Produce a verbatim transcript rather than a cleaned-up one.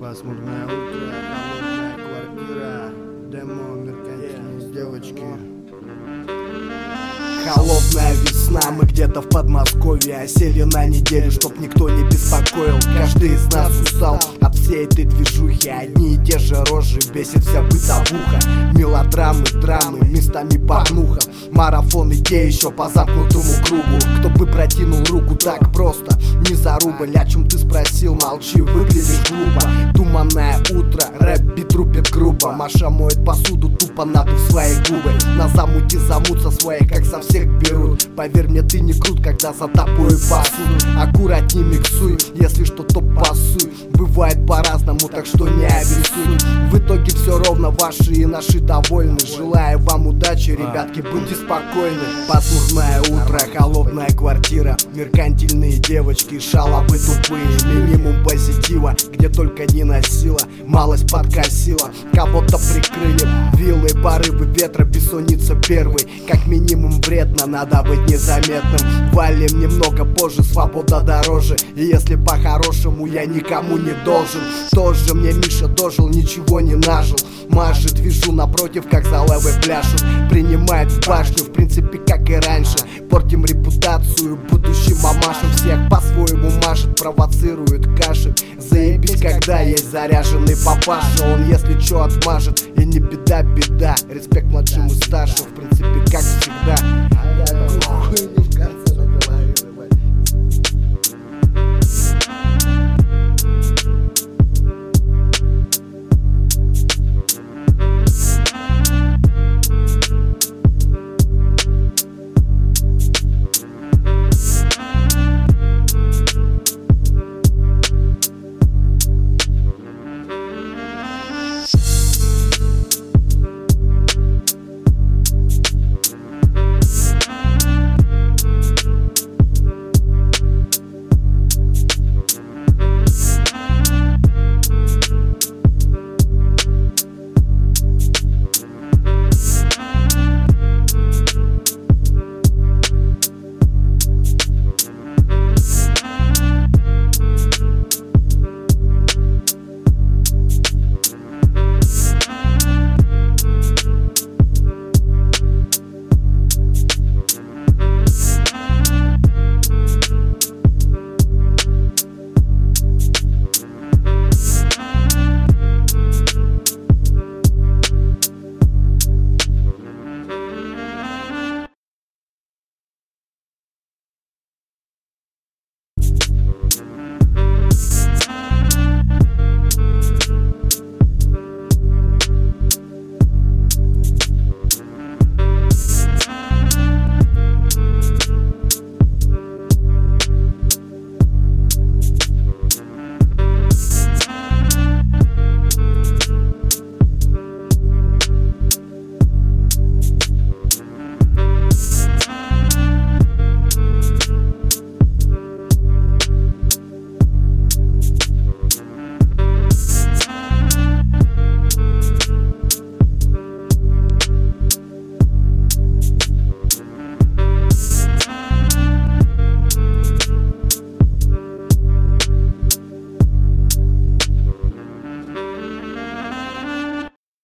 Пасмурное утро, холодная квартира, демо, меркантильные девочки. Холодная весна, мы где-то в Подмосковье осели на неделю, чтоб никто не беспокоил. Каждый из нас устал от всей этой движухи. Одни и те же рожи, бесит вся бытовуха. Мелодрамы, драмы, местами порнуха. Марафон идей еще по замкнутому кругу. Кто бы протянул руку так просто, не заруба. О чем ты спросил, молчи, выглядишь глупо. Туманное утро, рэп-бит трупит грубо. Маша моет посуду, тупо надув свои губы. На замуте замутся свои, как со всех берут. Поверь мне, ты не крут, когда за тобой посуду. Аккуратней миксуй, если что, то пасуй. Бывает по-разному, так что не обессудь. В итоге все ровно, ваши и наши довольны. Желаю вам удачи, ребятки, будьте спокойны. Пасмурное утро, холодная квартира, меркантильные девочки, шалопы тупые. Минимум позитива, где только не носила. Малость подкосила, кого-то прикрыли. Вилы, порывы ветра, бессонница первый. Как минимум вредно, надо быть незаметным. Валим немного позже, свобода дороже. И если по-хорошему я никому не должен, тоже мне Миша дожил, ничего не нажил. Мажет, вижу напротив, как за левой пляшут. Принимает в башню, в принципе, как и раньше. Портим репутацию, будущим мамашам. Всех по-своему машет, провоцирует каши. Заебись, когда есть заряженный папаша. Он если чё отмажет, и не беда, беда. Респект младшим и старшим, в принципе, как